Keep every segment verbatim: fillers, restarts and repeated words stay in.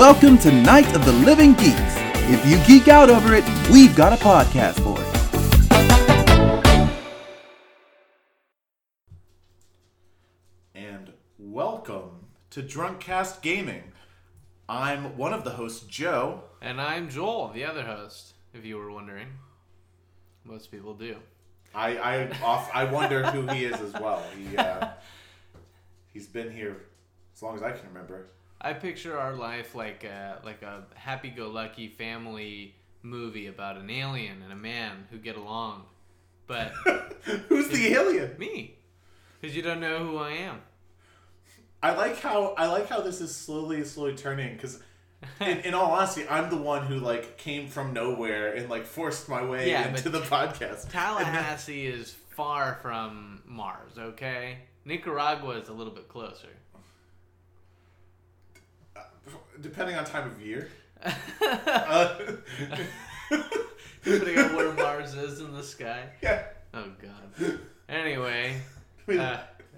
Welcome to Night of the Living Geeks. If you geek out over it, we've got a podcast for it. And welcome to Drunkcast Gaming. I'm one of the hosts, Joe. And I'm Joel, the other host, if you were wondering. Most people do. I I, off, I wonder who he is as well. He, uh, he's been here as long as I can remember. I picture our life like a, like a happy-go-lucky family movie about an alien and a man who get along. But who's the alien? Me. Because you don't know who I am. I like how I like how this is slowly slowly turning, because in, in all honesty, I'm the one who like came from nowhere and like forced my way yeah, into the podcast. Tallahassee is far from Mars, okay? Nicaragua is a little bit closer. Uh, depending on time of year. uh, Depending on where Mars is in the sky. Yeah. Oh God. Anyway. We, uh,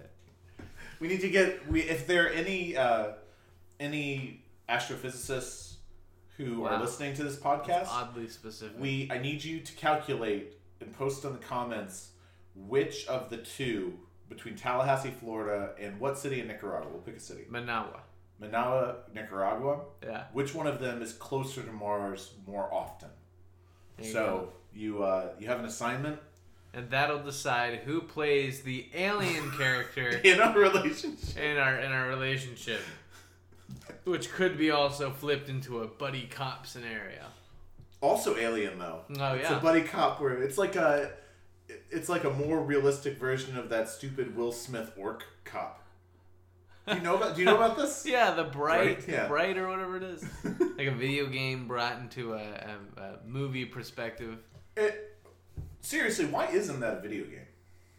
we need to get we if there are any uh, any astrophysicists who wow. are listening to this podcast. That's oddly specific. We I need you to calculate and post in the comments which of the two between Tallahassee, Florida, and what city in Nicaragua? We'll pick a city. Managua. Managua, Nicaragua. Yeah. Which one of them is closer to Mars more often? There you so go. you uh, you have an assignment. And that'll decide who plays the alien character in our relationship. In our in our relationship, which could be also flipped into a buddy cop scenario. Also alien though. Oh It's yeah. a buddy cop where it's like a it's like a more realistic version of that stupid Will Smith orc cop. Do you know about Do you know about this? Yeah, the bright, Bright, yeah. bright or whatever it is, like a video game brought into a, a, a movie perspective. It, seriously, why isn't that a video game?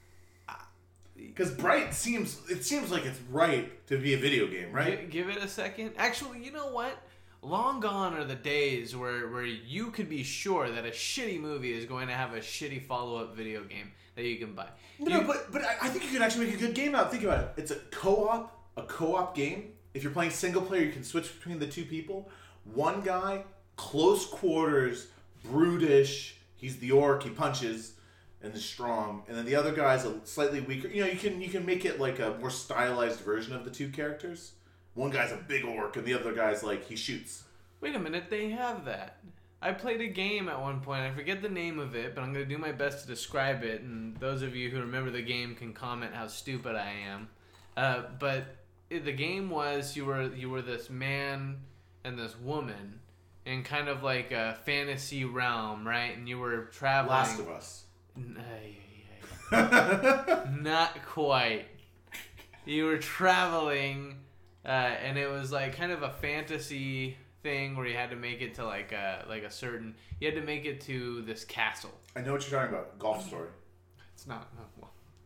Because Bright seems it seems like it's right to be a video game, right? Give, give it a second. Actually, you know what? Long gone are the days where, where you could be sure that a shitty movie is going to have a shitty follow-up video game that you can buy. No, You- but but I I think you can actually make a good game out. Think about it. It's a co-op, a co-op game. If you're playing single player, you can switch between the two people. One guy, close quarters, brutish. He's the orc. He punches and is strong. And then the other guy's a slightly weaker. You know, you can you can make it like a more stylized version of the two characters. One guy's a big orc, and the other guy's like he shoots. Wait a minute, they have that. I played a game at one point. I forget the name of it, but I'm going to do my best to describe it. And those of you who remember the game can comment how stupid I am. Uh, but it, the game was you were you were this man and this woman in kind of like a fantasy realm, right? And you were traveling. Last of Us. N- ay, ay, ay. Not quite. You were traveling, uh, and it was like kind of a fantasy thing where you had to make it to like a like a certain. You had to make it to this castle. I know what you're talking about. Golf Story. It's not. Oh, well.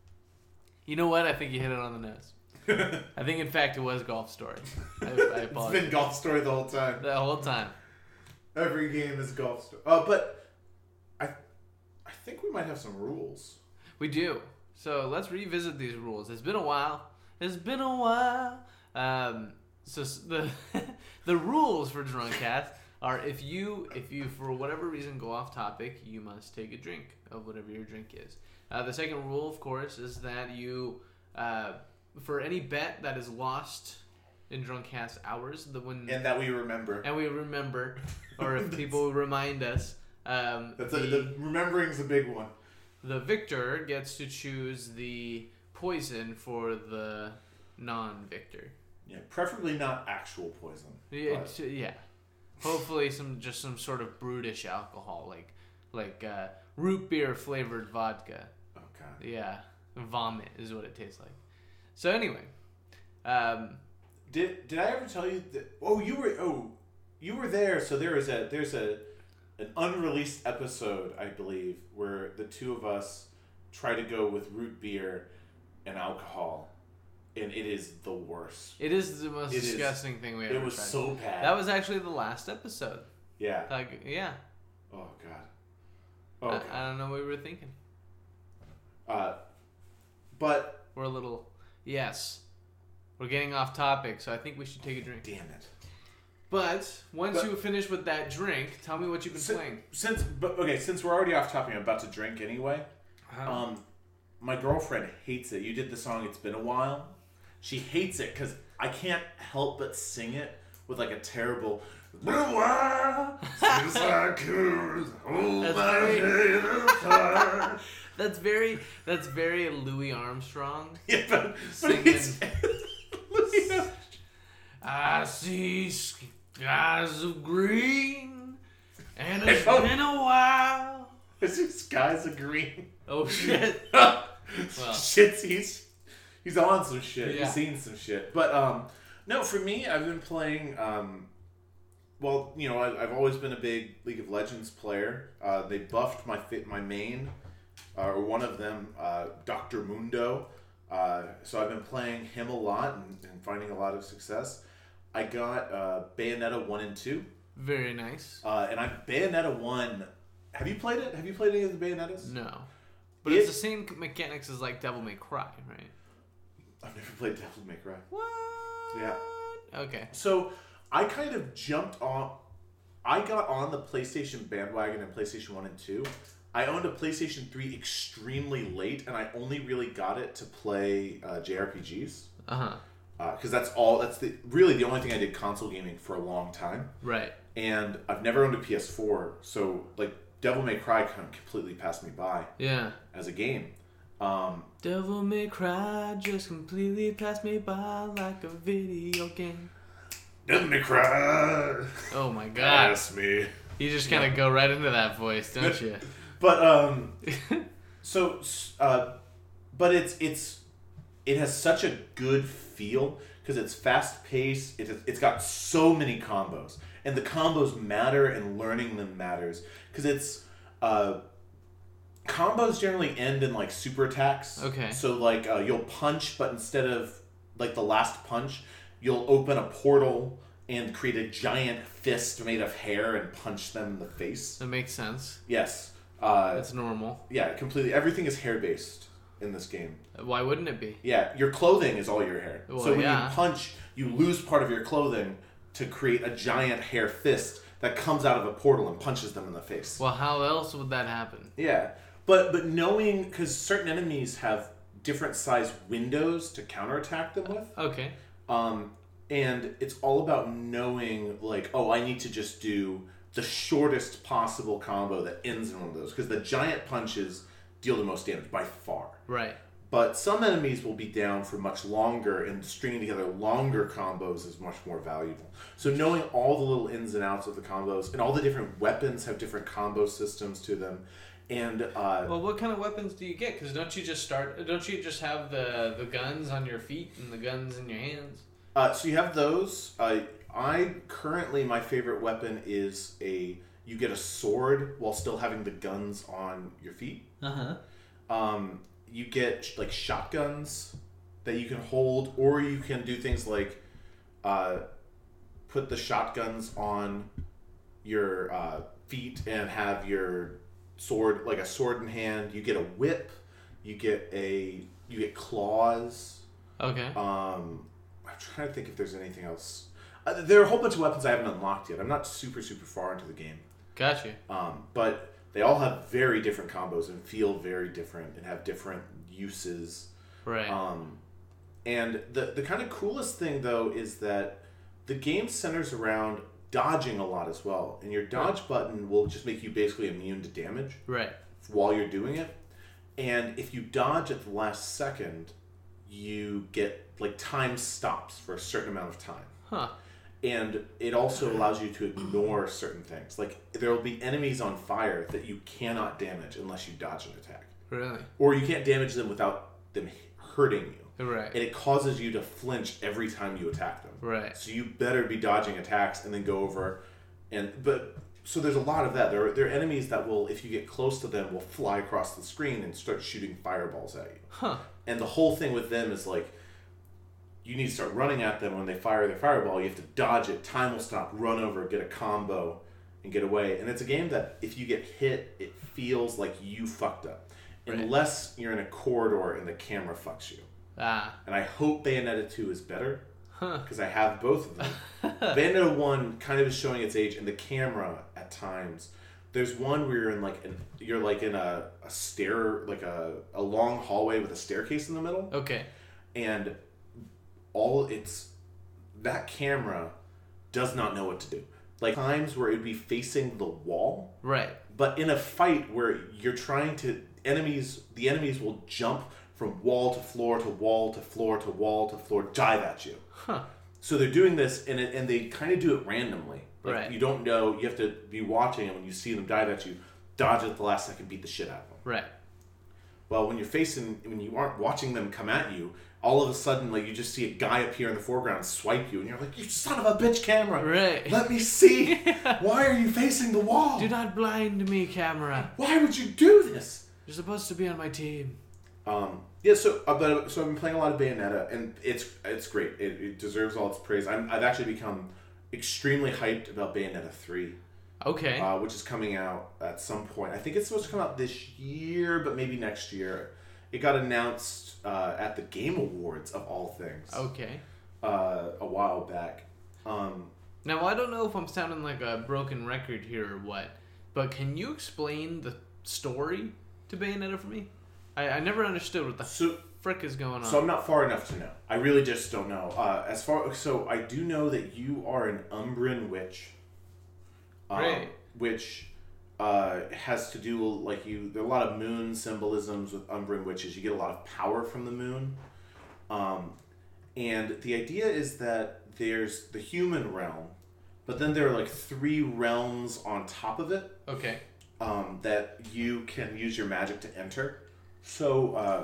You know what? I think you hit it on the nose. I think, in fact, it was Golf Story. I, I It's apologize. been Golf Story the whole time. The whole time. Every game is Golf Story. Uh, but I, I think we might have some rules. We do. So let's revisit these rules. It's been a while. It's been a while. Um, so s- the the rules for Drunkcast are if you if you for whatever reason go off topic, you must take a drink of whatever your drink is. Uh, the second rule, of course, is that you uh, for any bet that is lost in Drunkcast hours, the when And that we remember. and we remember, or if people remind us, um, That's the, a, the remembering's a big one. the victor gets to choose the poison for the non-victor. Yeah, preferably not actual poison. Yeah, but- it's- yeah. Hopefully, some just some sort of brutish alcohol, like like uh, root beer flavored vodka. Oh god. Yeah, vomit is what it tastes like. So anyway, um, Did did I ever tell you that? Oh, you were oh, you were there. So there is a there's a an unreleased episode, I believe, where the two of us try to go with root beer and alcohol, and it is the worst. it is the most It is- disgusting thing we ever It was tried. so bad. That was actually the last episode. yeah. Like, yeah. Oh god. Oh I, god. I don't know what we were thinking. Uh, but We're a little yes. We're getting off topic, so I think we should take a drink. damn it. But once But- you finish with that drink, tell me what you've been Since, playing. since but okay, since we're already off topic, I'm about to drink anyway. Um, my girlfriend hates it. You did the song "It's Been a While." She hates it because I can't help but sing it with like a terrible. It's been a while since I could hold That's my very- head up high. That's very that's very Louis Armstrong. Yeah, but, but Singing. it's. you know, I see skies of green, and I it's don't- been a while. it's these guys are green. Oh shit! Shit, he's he's on some shit. Yeah. He's seen some shit. But um, no, for me, I've been playing. Um, well, you know, I, I've always been a big League of Legends player. Uh, they buffed my fit, my main, uh, or one of them, uh, Doctor Mundo. Uh, so I've been playing him a lot and, and finding a lot of success. I got uh, Bayonetta one and two, Very nice. uh, and I Bayonetta one. Have you played it? Have you played any of the Bayonettas? No, but It- it's the same mechanics as like Devil May Cry, right? I've never played Devil May Cry. What? Yeah. Okay. So I kind of jumped on. I got on the PlayStation bandwagon in PlayStation one and two. I owned a PlayStation three extremely late, and I only really got it to play uh, J R P Gs. Uh huh. Because uh, that's all. That's the really the only thing I did console gaming for a long time. Right. And I've never owned a P S four, so like Devil May Cry kind of completely passed me by Yeah. as a game. Um, Devil May Cry just completely passed me by like a video game. Devil May Cry. Oh my god. Pass me. You just kind of go right into that voice, don't you? But um, so uh, but it's it's it has such a good feel because it's fast paced. It it's got so many combos, and the combos matter, and learning them matters because it's uh, combos generally end in like super attacks. Okay. So like uh, you'll punch, but instead of like the last punch, you'll open a portal and create a giant fist made of hair and punch them in the face. That makes sense. Yes. Uh, That's normal. yeah, completely. Everything is hair based in this game. Why wouldn't it be? Yeah, your clothing is all your hair. Well, so when yeah. you punch, you lose part of your clothing to create a giant hair fist that comes out of a portal and punches them in the face. Well, how else would that happen? Yeah, but but knowing because certain enemies have different size windows to counterattack them with. Okay. Um, and it's all about knowing, like, oh, I need to just do the shortest possible combo that ends in one of those. Because the giant punches deal the most damage by far. Right. But some enemies will be down for much longer, and stringing together longer combos is much more valuable. So knowing all the little ins and outs of the combos, and all the different weapons have different combo systems to them. And, uh... Well, what kind of weapons do you get? Because don't you just start... Don't you just have the, the guns on your feet and the guns in your hands? Uh, so you have those. Uh, I currently, my favorite weapon is a. You get a sword while still having the guns on your feet. Uh huh. Um, you get like shotguns that you can hold, or you can do things like uh, put the shotguns on your uh, feet and have your sword, like a sword in hand. You get a whip. You get a. You get claws. Okay. Um, I'm trying to think if there's anything else. Uh, there are a whole bunch of weapons I haven't unlocked yet. I'm not super, super far into the game. Gotcha. Um, but they all have very different combos and feel very different and have different uses. Right. Um, and the, the kind of coolest thing, though, is that the game centers around dodging a lot as well. And your dodge Right. button will just make you basically immune to damage Right. while you're doing it. And if you dodge at the last second, you get, like, time stops for a certain amount of time. Huh. And it also allows you to ignore certain things. Like, there will be enemies on fire that you cannot damage unless you dodge an attack. Really? Or you can't damage them without them hurting you. Right. And it causes you to flinch every time you attack them. Right. So you better be dodging attacks and then go over and... But... So there's a lot of that. There are, there are enemies that will, if you get close to them, will fly across the screen and start shooting fireballs at you. Huh. And the whole thing with them is like, you need to start running at them when they fire their fireball. You have to dodge it. Time will stop. Run over, get a combo, and get away. And it's a game that if you get hit, it feels like you fucked up. Right. Unless you're in a corridor and the camera fucks you. Ah. And I hope Bayonetta two is better. because I have both of them. Bayonetta one kind of is showing its age, and the camera at times. There's one where you're in like an you're like in a, a stair like a, a long hallway with a staircase in the middle. Okay. And all it's that camera does not know what to do. Like times where it'd be facing the wall. Right. But in a fight where you're trying to enemies the enemies will jump from wall to floor to wall to floor to wall to floor, dive at you. Huh. So they're doing this and it, and they kind of do it randomly. Like right. You don't know, you have to be watching, and when you see them dive at you, dodge at the last second, beat the shit out of them. Right. Well, when you're facing, when you aren't watching them come at you, all of a sudden, like, you just see a guy appear in the foreground and swipe you, and you're like, you son of a bitch camera! Right. Let me see! Why are you facing the wall? Do not blind me, camera. Why would you do this? You're supposed to be on my team. Um, yeah, so uh, but, so I've been playing a lot of Bayonetta, and it's it's great. It, it deserves all its praise. I'm, I've actually become extremely hyped about Bayonetta three. Okay. Uh, which is coming out at some point. I think it's supposed to come out this year, but maybe next year. It got announced uh, at the Game Awards, of all things. Okay. Uh, a while back. Um, now, I don't know if I'm sounding like a broken record here or what, but can you explain the story to Bayonetta for me? I, I never understood what the so, frick is going on. So I'm not far enough to know. I really just don't know. Uh, as far so I do know that you are an Umbran witch. Um, right. Which uh, has to do like you. There are a lot of moon symbolisms with Umbran witches. You get a lot of power from the moon, um, and the idea is that there's the human realm, but then there are like three realms on top of it. Okay. Um, that you can use your magic to enter. So uh,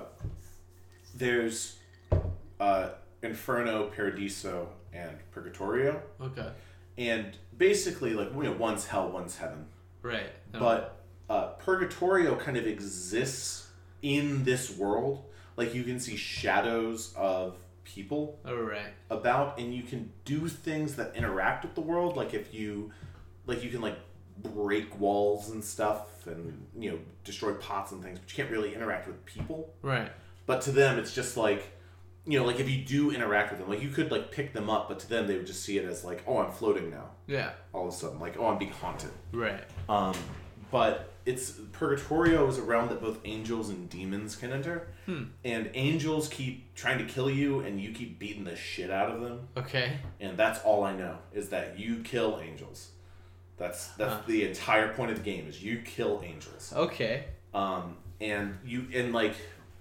there's uh, Inferno, Paradiso, and Purgatorio. Okay. And basically, like, you know, one's hell, one's heaven. Right. No. But uh, Purgatorio kind of exists in this world. Like, you can see shadows of people oh, right. about, and you can do things that interact with the world. Like, if you, like, you can, like, break walls and stuff and, you know, destroy pots and things, but you can't really interact with people. Right. But to them, it's just like, you know, like if you do interact with them, like you could like pick them up, but to them they would just see it as like, oh, I'm floating now. Yeah. All of a sudden, like, oh, I'm being haunted. Right. Um, but it's Purgatorio is a realm that both angels and demons can enter, hmm. and angels keep trying to kill you, and you keep beating the shit out of them. Okay. And that's all I know is that you kill angels. That's that's huh. the entire point of the game is you kill angels. Okay. Um, and you and like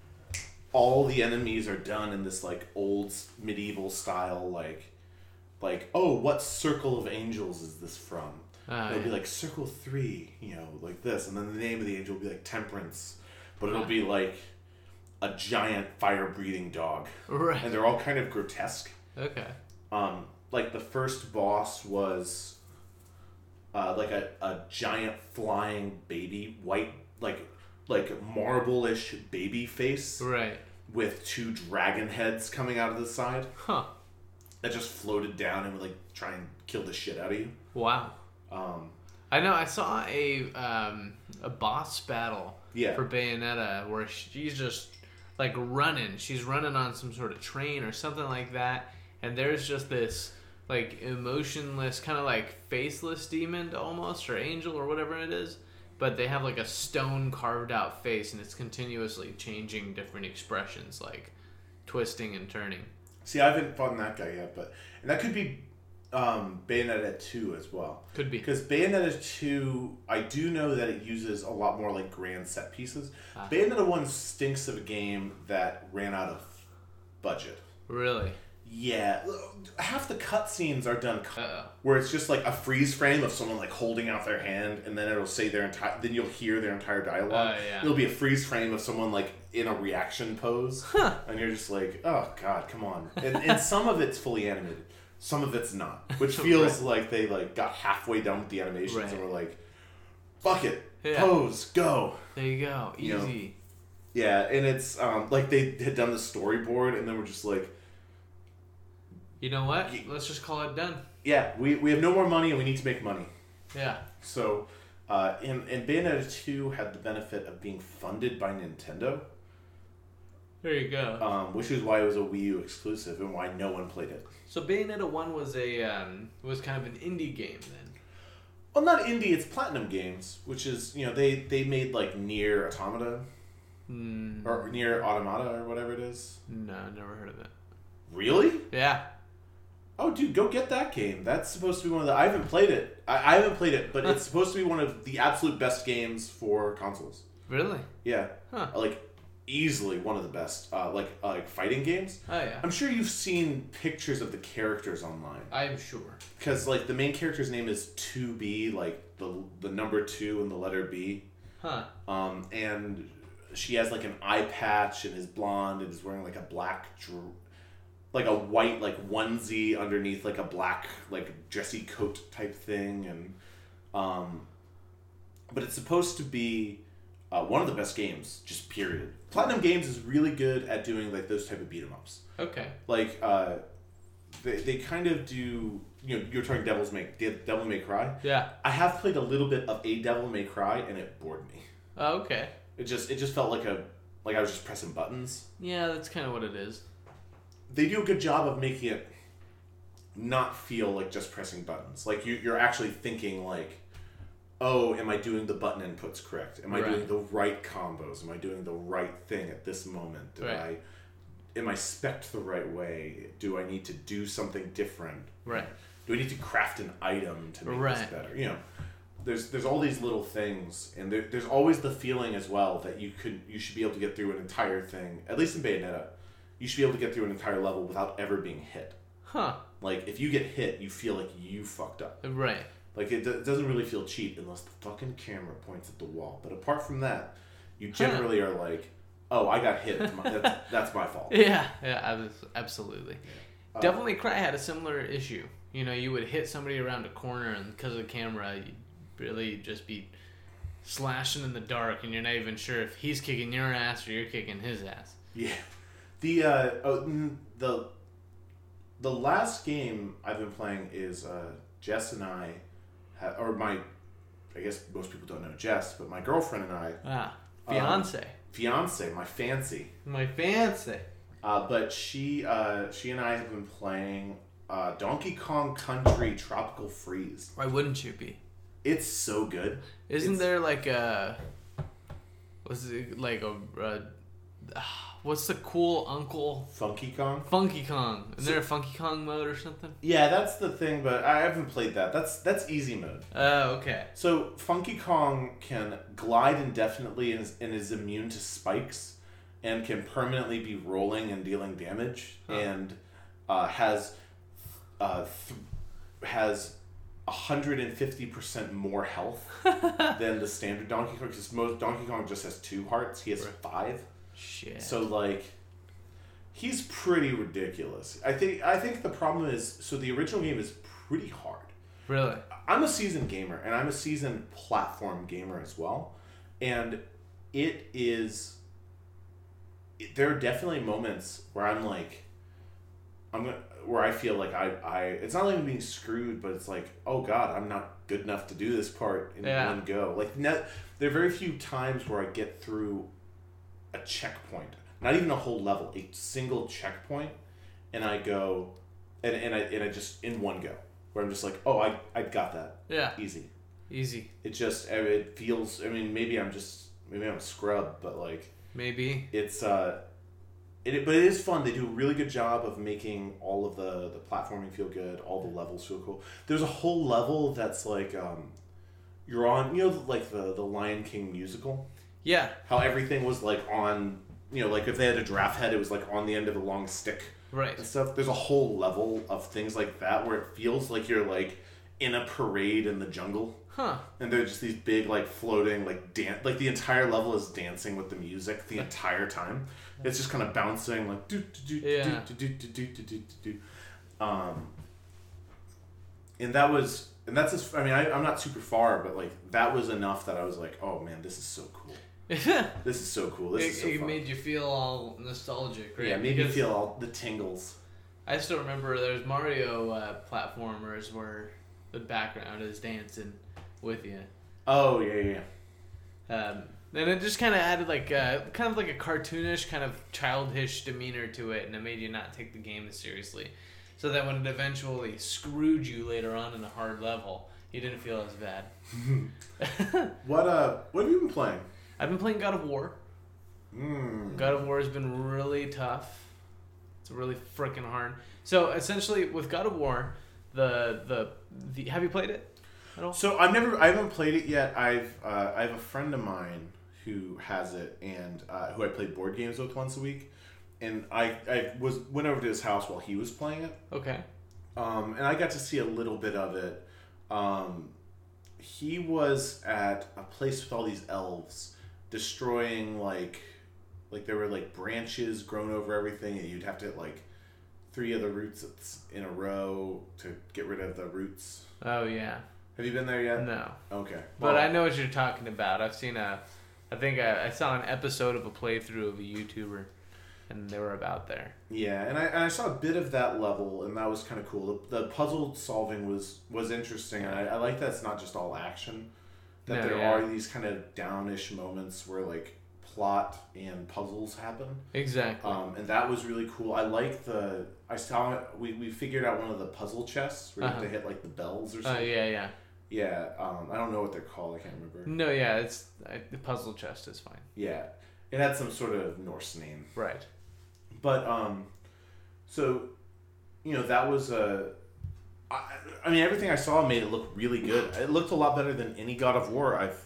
all the enemies are done in this like old medieval style, like like oh, what circle of angels is this from? Uh, it'll yeah. be like circle three, you know, like this, and then the name of the angel will be like Temperance, but it'll be like a giant fire breathing dog. Right. And they're all kind of grotesque. Okay. Um, like the first boss was. Uh, like a, a giant flying baby, white, like like marble-ish baby face. Right. With two dragon heads coming out of the side. Huh. That just floated down and would like try and kill the shit out of you. Wow. Um, I know, I saw a um, a boss battle yeah. for Bayonetta where she's just like running. She's running on some sort of train or something like that. And there's just this... like emotionless, kind of like faceless demon almost, or angel or whatever it is, but they have like a stone carved out face and it's continuously changing different expressions, like twisting and turning. See, I haven't fought that guy yet, but and that could be um, Bayonetta two as well. Could be. Because Bayonetta two, I do know that it uses a lot more like grand set pieces. Ah. Bayonetta one stinks of a game that ran out of budget. Really? Yeah, half the cutscenes are done Uh-oh. where it's just like a freeze frame of someone like holding out their hand, and then it'll say their entire. Then you'll hear their entire dialogue. Uh, yeah. It'll be a freeze frame of someone like in a reaction pose, huh. and you're just like, oh god, come on. And, and some of it's fully animated, some of it's not, which feels right. like they like got halfway done with the animations right. and were like, fuck it, yeah. pose, go. There you go, easy. You know? Yeah, and it's um, like they had done the storyboard, and then we're just like. You know what? Let's just call it done. Yeah, we, we have no more money and we need to make money. Yeah. So, uh, and, and Bayonetta two had the benefit of being funded by Nintendo. There you go. Um, which is why it was a Wii U exclusive and why no one played it. So Bayonetta one was a um, was kind of an indie game then. Well, not indie. It's Platinum Games, which is you know they they made like Nier Automata Mm, or Nier Automata or whatever it is. no, never heard of it. Really? Yeah. Oh, dude, go get that game. That's supposed to be one of the. I haven't played it. I, I haven't played it, but Huh. it's supposed to be one of the absolute best games for consoles. Really? Yeah, Huh. like easily one of the best. Uh, like uh, like fighting games. Oh yeah. I'm sure you've seen pictures of the characters online. I am sure. Because like the main character's name is two B, like the the number two and the letter B. Huh. Um, and she has like an eye patch and is blonde and is wearing like a black, dr- like a white like onesie underneath like a black like dressy coat type thing, and um, but it's supposed to be uh, one of the best games, just period. Platinum Games is really good at doing like those type of beat 'em ups. Okay. Like uh, they they kind of do. You know, you're talking Devil's May Devil May Cry. Yeah. I have played a little bit of a Devil May Cry and it bored me. Oh, okay. It just it just felt like a like I was just pressing buttons. Yeah, that's kind of what it is. They do a good job of making it not feel like just pressing buttons. Like you you're actually thinking like, oh, am I doing the button inputs correct? Am I Right. doing the right combos? Am I doing the right thing at this moment? Did Right. I am I spec'd the right way? Do I need to do something different? Right. Do I need to craft an item to make Right. this better? You know, there's there's all these little things, and there, there's always the feeling as well that you could you should be able to get through an entire thing. At least in Bayonetta, you should be able to get through an entire level without ever being hit. Huh. Like if you get hit, you feel like you fucked up. Right. Like it, do- it doesn't really feel cheap unless the fucking camera points at the wall. But apart from that, you generally are like, oh, I got hit. It's my, that's, that's my fault. Yeah. Yeah. abs- Absolutely. Uh, Devil May Cry had a similar issue. You know, you would hit somebody around a corner, and because of the camera, you'd really just be slashing in the dark, and you're not even sure if he's kicking your ass or you're kicking his ass. Yeah, the uh, oh, mm, the the last game I've been playing is uh, Jess and I, ha- or my, I guess most people don't know Jess, but my girlfriend and I, Ah, Um, fiance. fiance, my fancy, My fiance. uh, but she uh, she and I have been playing uh, Donkey Kong Country Tropical Freeze. Why wouldn't you be? It's so good. Isn't It's- there like a, what's it like a, uh, what's the cool uncle? Funky Kong. Funky Kong. Is there a Funky Kong mode or something? Yeah, that's the thing, but I haven't played that. That's that's easy mode. Oh, okay. So Funky Kong can glide indefinitely and is, and is immune to spikes, and can permanently be rolling and dealing damage, Huh. and uh, has uh, th- has one hundred fifty percent more health than the standard Donkey Kong. Because most Donkey Kong just has two hearts. He has Right. five. Shit. So like, he's pretty ridiculous. I think I think the problem is so the original game is pretty hard. Really? I'm a seasoned gamer, and I'm a seasoned platform gamer as well. And it is. It, there are definitely moments where I'm like, I'm gonna, where I feel like I, I. It's not like I'm being screwed, but it's like, oh god, I'm not good enough to do this part in Yeah. one go. Like, no, there are very few times where I get through a checkpoint, not even a whole level, a single checkpoint, and I go, and and I and I just in one go. Where I'm just like, oh, I, I got that. Yeah. Easy. Easy. It just, it feels, I mean, maybe I'm just, maybe I'm a scrub, but like, Maybe. it's, uh, it, but it is fun. They do a really good job of making all of the, the platforming feel good, all the levels feel cool. There's a whole level that's like, um, you're on, you know, like the, the Lion King musical? Yeah. How everything was like on, you know, like if they had a giraffe head, it was like on the end of a long stick. Right. And stuff. There's a whole level of things like that where it feels like you're like in a parade in the jungle, Huh. and they're just these big like floating like dance. Like the entire level is dancing with the music the entire time. It's just kind of bouncing like do do do Yeah. do do do do do do do. Um, and that was and that's just, I mean I, I'm not super far, but like that was enough that I was like, oh man, this is so cool. This is so cool. This it is so it fun. made you feel all nostalgic, right? Yeah, made me Because feel all the tingles. I still remember there's Mario uh, platformers where the background is dancing with you. Oh yeah yeah. yeah. Um, And it just kind of added like a, kind of like a cartoonish, kind of childish demeanor to it, and it made you not take the game as seriously. So that when it eventually screwed you later on in a hard level, you didn't feel as bad. What uh? What have you been playing? I've been playing God of War. Mm. God of War has been really tough. It's really freaking hard. So essentially, with God of War, the the, the have you played it at all? So I've never, I haven't played it yet. I've, uh, I have a friend of mine who has it, and uh, who I played board games with once a week, and I, I was went over to his house while he was playing it. Okay. Um, and I got to see a little bit of it. Um, he was at a place with all these elves, destroying like, like there were like branches grown over everything, and you'd have to hit like three of the roots in a row to get rid of the roots. Oh yeah. Have you been there yet? No. Okay. But I know what you're talking about. I've seen a, I think I, I saw an episode of a playthrough of a YouTuber, and they were about there. Yeah, and I and I saw a bit of that level, and that was kind of cool. The, the puzzle solving was was interesting, and I, I like that it's not just all action. That No, there yeah. are these kind of downish moments where like plot and puzzles happen. Exactly. Um, and that was really cool. I like the I saw we we figured out one of the puzzle chests where you Uh-huh. have to hit like the bells or Oh something. yeah, yeah. Yeah, um, I don't know what they're called. I can't remember. No, yeah. It's I, the puzzle chest is fine. Yeah, it had some sort of Norse name. Right. But um, so, you know, that was a. I, I mean, everything I saw made it look really good. It looked a lot better than any God of War I've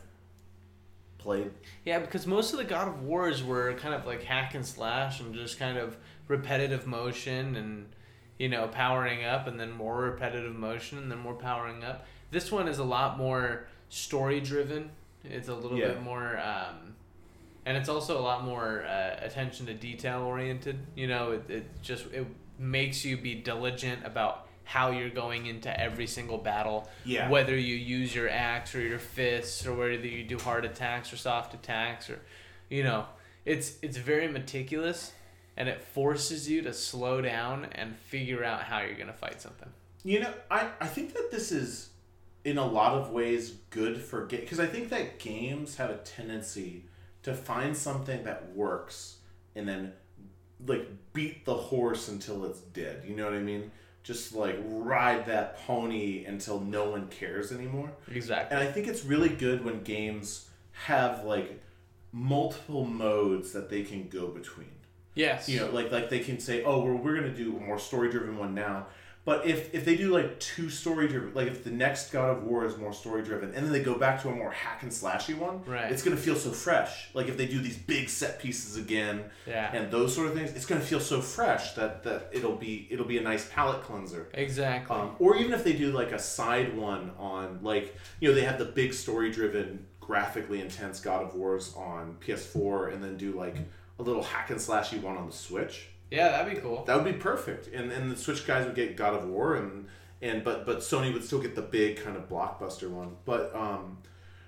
played. Yeah, because most of the God of Wars were kind of like hack and slash and just kind of repetitive motion and, you know, powering up and then more repetitive motion and then more powering up. This one is a lot more story driven. It's a little Yeah. bit more, um, and it's also a lot more uh, attention to detail oriented. You know, it, it just it makes you be diligent about how you're going into every single battle. Yeah. Whether you use your axe or your fists, or whether you do hard attacks or soft attacks, or, you know, it's it's very meticulous, and it forces you to slow down and figure out how you're gonna fight something. You know, I, I think that this is, in a lot of ways, good for games. Because I think that games have a tendency to find something that works and then, like, beat the horse until it's dead. You know what I mean? Just, like, ride that pony until no one cares anymore. Exactly. And I think it's really good when games have, like, multiple modes that they can go between. Yes. You know, like like they can say, oh, well, we're going to do a more story-driven one now. But if, if they do, like, two story-driven, like, if the next God of War is more story-driven, and then they go back to a more hack-and-slashy one, Right. it's going to feel so fresh. Like, if they do these big set pieces again, Yeah. and those sort of things, it's going to feel so fresh that, that it'll be it'll be a nice palate cleanser. Exactly. Um, or even if they do, like, a side one on, like, you know, they have the big story-driven, graphically intense God of Wars on P S four, and then do, like, a little hack-and-slashy one on the Switch. Yeah, that'd be cool. That would be perfect, and and the Switch guys would get God of War, and and but but Sony would still get the big kind of blockbuster one. But um,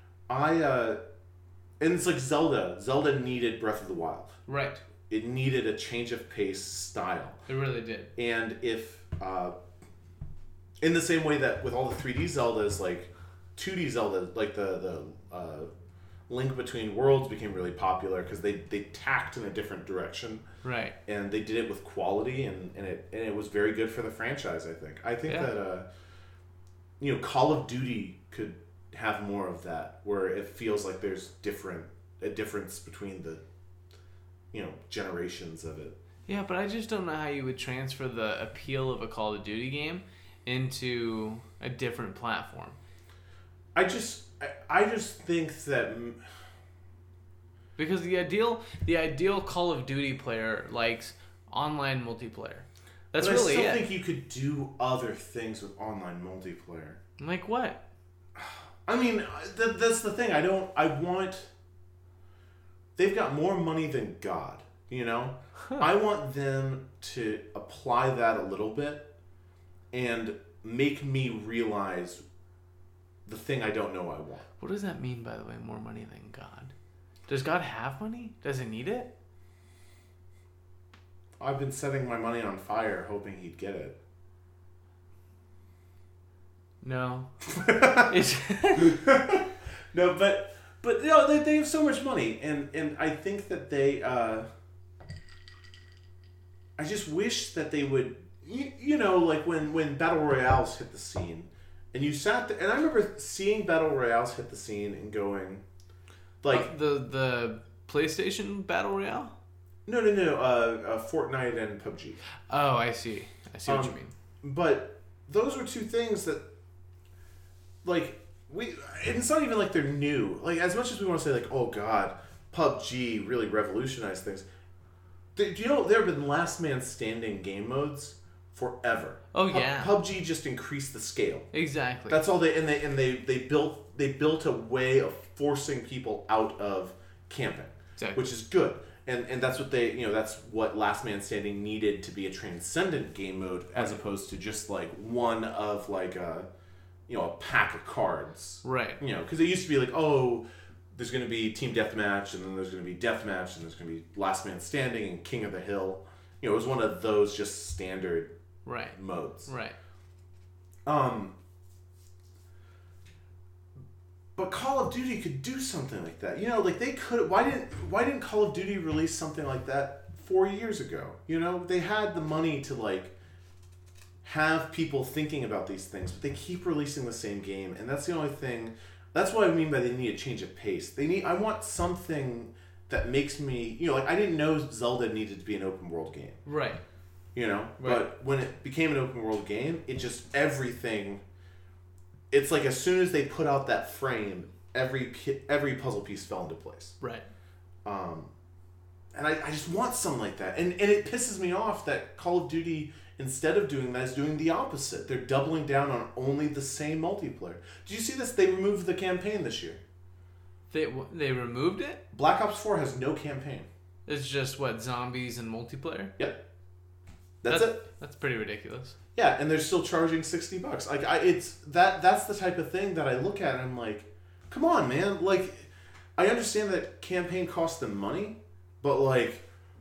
I uh, and it's like Zelda. Zelda needed Breath of the Wild. Right. It needed a change of pace style, It really did. and if uh, in the same way that with all the three D Zeldas, like two D Zelda, like the the uh, Link Between Worlds became really popular because they they tacked in a different direction. Right. And they did it with quality, and, and it and it was very good for the franchise. I think. I think Yeah. that uh, you know, Call of Duty could have more of that, where it feels like there's different a difference between the, you know, generations of it. Yeah, but I just don't know how you would transfer the appeal of a Call of Duty game into a different platform. I just I, I just think that. Because the ideal the ideal Call of Duty player likes online multiplayer. That's but really I still it. think you could do other things with online multiplayer. Like what? I mean, th- that's the thing. I don't. I want. They've got more money than God. You know. Huh. I want them to apply that a little bit, and make me realize the thing I don't know I want. What does that mean, by the way? More money than God? Does God have money? Does he need it? I've been setting my money on fire, hoping he'd get it. No. It's No, but But you know, they, they have so much money, and, and I think that they. Uh, I just wish that they would, you, you know, like when, when battle royales hit the scene, and you sat there, and I remember seeing battle royales hit the scene and going, like uh, the the PlayStation Battle Royale. No, no, no. Uh, uh, Fortnite and P U B G. Oh, I see. I see what Um, you mean. But those were two things that, like, we. And it's not even like they're new. Like, as much as we want to say, like, oh god, P U B G really revolutionized things. Do you know there have been last man standing game modes forever? Oh yeah. P U B G just increased the scale. Exactly. That's all they and they and they they built they built a way of forcing people out of camping, Exactly. which is good. And and that's what they, you know, that's what Last Man Standing needed to be a transcendent game mode, as opposed to just like one of like a, you know, a pack of cards. Right. You know, because it used to be like, oh, there's going to be team deathmatch, and then there's going to be deathmatch, and there's going to be Last Man Standing and King of the Hill. You know, it was one of those just standard Right. modes. Right. Um. But Call of Duty could do something like that. You know, like they could. Why didn't Why didn't Call of Duty release something like that four years ago? You know, they had the money to like have people thinking about these things, but they keep releasing the same game, and that's the only thing. That's what I mean by they need a change of pace. They need. I want something that makes me. You know, like I didn't know Zelda needed to be an open world game. Right. You know, Right. but when it became an open world game, it just everything. It's like as soon as they put out that frame, every pi- every puzzle piece fell into place. Right. Um, and I, I just want something like that. And and it pisses me off that Call of Duty, instead of doing that, is doing the opposite. They're doubling down on only the same multiplayer. Did you see this? They removed the campaign this year. They they removed it. Black Ops four has no campaign. It's just what, zombies and multiplayer. Yep. That's it. That's pretty ridiculous. Yeah, and they're still charging sixty bucks. Like I, it's that that's the type of thing that I look at and I'm like, come on, man. Like, I understand that campaign costs them money, but like,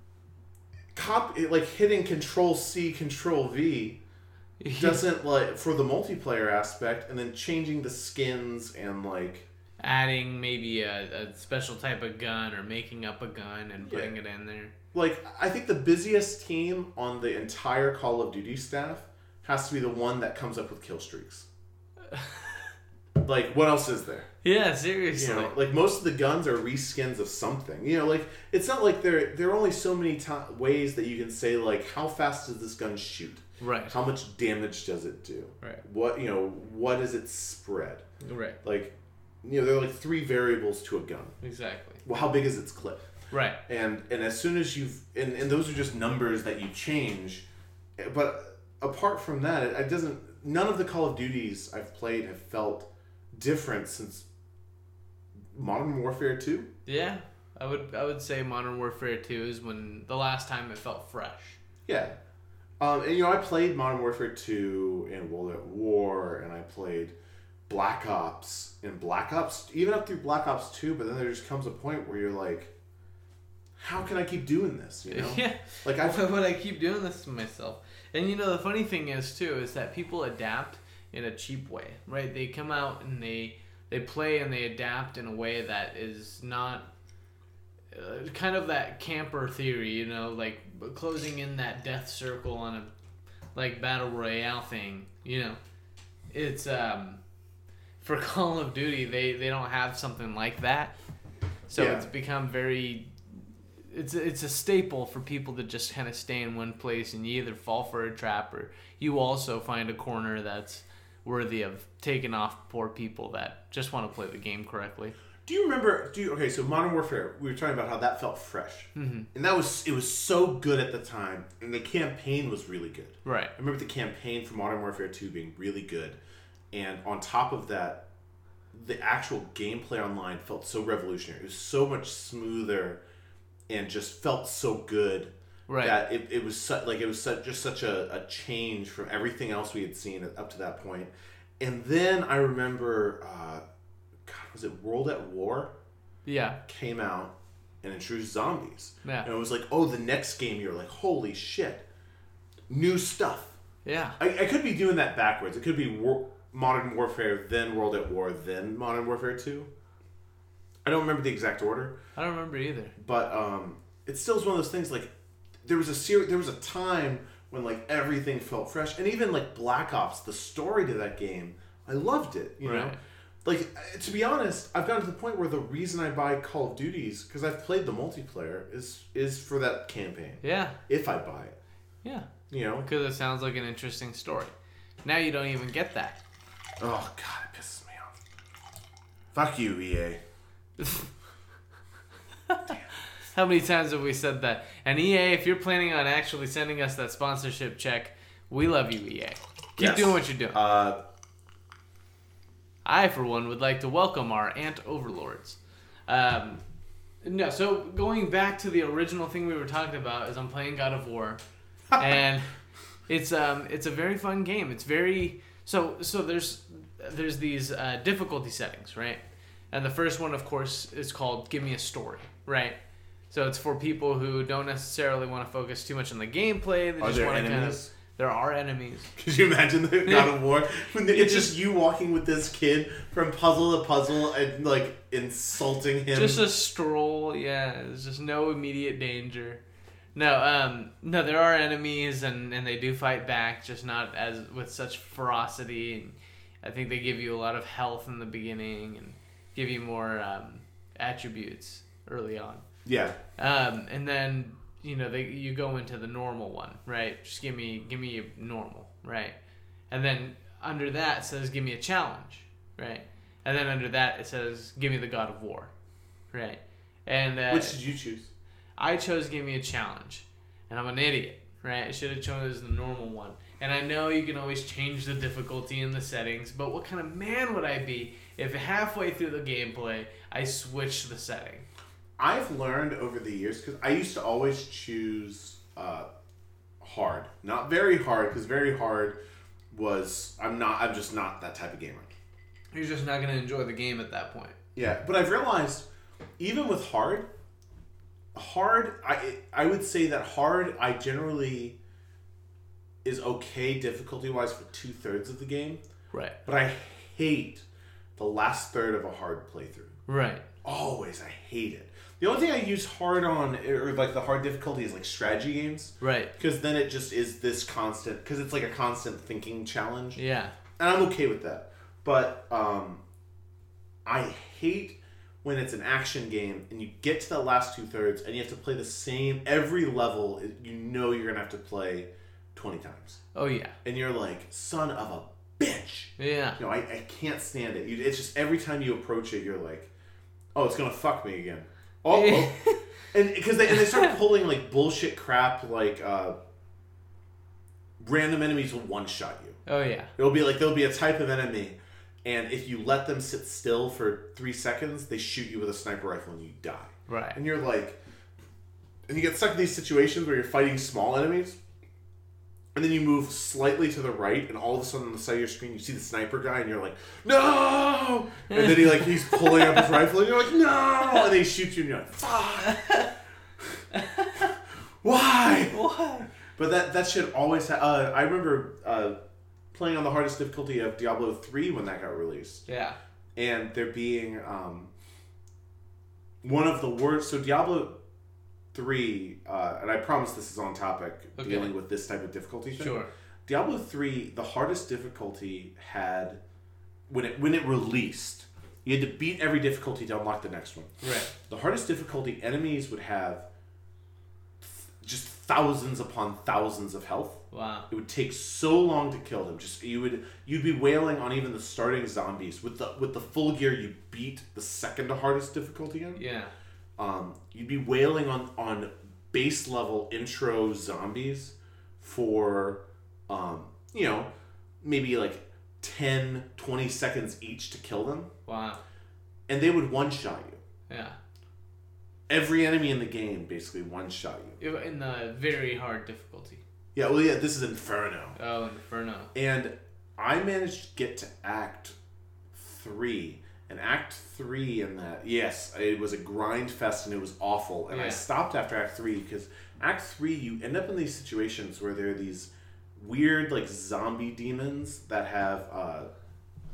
cop like hitting Control C, Control V doesn't like for the multiplayer aspect, and then changing the skins and like adding maybe a, a special type of gun or making up a gun and putting Yeah. it in there. like I think the busiest team on the entire Call of Duty staff has to be the one that comes up with kill streaks. Like, what else is there? Yeah, seriously. You know, like most of the guns are reskins of something. You know, like it's not like there there are only so many t- ways that you can say like how fast does this gun shoot? Right. How much damage does it do? Right. What you know? What does it spread? Right. Like, you know, there are like three variables to a gun. Exactly. Well, how big is its clip? Right. And and as soon as you've and, and those are just numbers that you change, but apart from that, it, it doesn't. None of the Call of Duties I've played have felt different since Modern Warfare two. Yeah, I would I would say Modern Warfare two is when the last time it felt fresh. Yeah, um, and you know I played Modern Warfare two and World at War, and I played Black Ops and Black Ops even up through Black Ops two. But then there just comes a point where you're like, how can I keep doing this? You know, Yeah. like I. Why would I keep doing this to myself? And you know, the funny thing is too is that people adapt in a cheap way, right? They come out and they they play and they adapt in a way that is not uh, kind of that camper theory, you know, like closing in that death circle on a like battle royale thing, you know. It's um for Call of Duty, they they don't have something like that. So Yeah. it's become very It's a, it's a staple for people to just kind of stay in one place, and you either fall for a trap or you also find a corner that's worthy of taking off poor people that just want to play the game correctly. Do you remember? Do you, okay? So Modern Warfare, we were talking about how that felt fresh, Mm-hmm. and that was it was so good at the time, and the campaign was really good. Right. I remember the campaign for Modern Warfare two being really good, and on top of that, the actual gameplay online felt so revolutionary. It was so much smoother, and just felt so good. Right. That it, it was su- like it was such, just such a, a change from everything else we had seen up to that point. And then I remember, uh, God, was it World at War? Yeah. Came out and introduced zombies. Yeah. And it was like, oh, the next game you're like, holy shit, new stuff. Yeah. I, I could be doing that backwards. It could be War- Modern Warfare, then World at War, then Modern Warfare two. I don't remember the exact order. I don't remember either. But um, it still is one of those things. Like there was a ser- there was a time when like everything felt fresh, and even like Black Ops, the story to that game, I loved it. You know, Right. like to be honest, I've gotten to the point where the reason I buy Call of Duties because I've played the multiplayer is is for that campaign. Yeah. If I buy it, Yeah. you know. Because it sounds like an interesting story. Now you don't even get that. Oh god, it pisses me off. Fuck you, E A. How many times have we said that? And E A, if you're planning on actually sending us that sponsorship check, we love you, E A. Keep Yes. doing what you're doing. Uh, I, for one, would like to welcome our ant overlords. Um, no, so going back to the original thing we were talking about is I'm playing God of War, and it's um it's a very fun game. It's very so so there's there's these uh, difficulty settings, right? And the first one, of course, is called Give Me a Story, right? So it's for people who don't necessarily want to focus too much on the gameplay. They Are just there want to kind of. enemies? There are enemies. Could you imagine the God of War? When it's just you walking with this kid from puzzle to puzzle and like insulting him. Just a stroll, yeah. There's just no immediate danger. No, um, no, there are enemies and, and they do fight back, just not as with such ferocity. And I think they give you a lot of health in the beginning and give you more um, attributes early on. Yeah. Um, and then you know they you go into the normal one, right? Just give me give me a normal, right? And then under that it says give me a challenge, right? And then under that it says give me the God of War, right? And uh, Which did you choose? I chose give me a challenge, and I'm an idiot, right? I should have chosen the normal one. And I know you can always change the difficulty in the settings, but what kind of man would I be if halfway through the gameplay I switched the setting? I've learned over the years because I used to always choose uh, hard, not very hard, because very hard was I'm not I'm just not that type of gamer. You're just not going to enjoy the game at that point. Yeah, but I've realized even with hard, hard I I would say that hard I generally is okay difficulty wise for two thirds of the game, Right. but I hate the last third of a hard playthrough. Right. Always, I hate it. The only thing I use hard on, or like the hard difficulty, is like strategy games. Right. Because then it just is this constant, because it's like a constant thinking challenge. Yeah. And I'm okay with that. But um, I hate when it's an action game and you get to the last two thirds and you have to play the same, every level, you know you're going to have to play twenty times. Oh, yeah. And you're like, son of a bitch. Yeah. You know, I, I can't stand it. You, it's just every time you approach it, you're like, oh, it's going to fuck me again. Oh, oh. and because they and they start pulling like bullshit crap, like uh, random enemies will one shot you. Oh yeah. It'll be like there'll be a type of enemy, and if you let them sit still for three seconds, they shoot you with a sniper rifle and you die. Right. And you're like, and you get stuck in these situations where you're fighting small enemies, and then you move slightly to the right, and all of a sudden on the side of your screen you see the sniper guy, and you're like, no! And then he like he's pulling up his rifle, and you're like, no! And then he shoots you, and you're like, fuck! Why? Why? But that that shit always. Ha- uh, I remember uh, playing on the hardest difficulty of Diablo three when that got released, Yeah. and there being um, one of the worst. So Diablo three, uh, and I promise this is on topic, Okay. dealing with this type of difficulty thing. Sure. Diablo three, the hardest difficulty had when it when it released, you had to beat every difficulty to unlock the next one. Right. The hardest difficulty, enemies would have th- just thousands upon thousands of health. Wow. It would take so long to kill them. Just you would you'd be wailing on even the starting zombies. With the with the full gear, you beat the second hardest difficulty in. Yeah. Um, you'd be wailing on on base level intro zombies for um, you know, maybe like ten, twenty seconds each to kill them. Wow. And they would one shot you. Yeah. Every enemy in the game basically one shot you. In the very hard difficulty. Yeah, well, yeah, this is Inferno. Oh, Inferno. And I managed to get to Act three. And Act three in that, yes, it was a grind fest and it was awful. And I Yeah. stopped after Act three because Act three, you end up in these situations where there are these weird, like, zombie demons that have uh,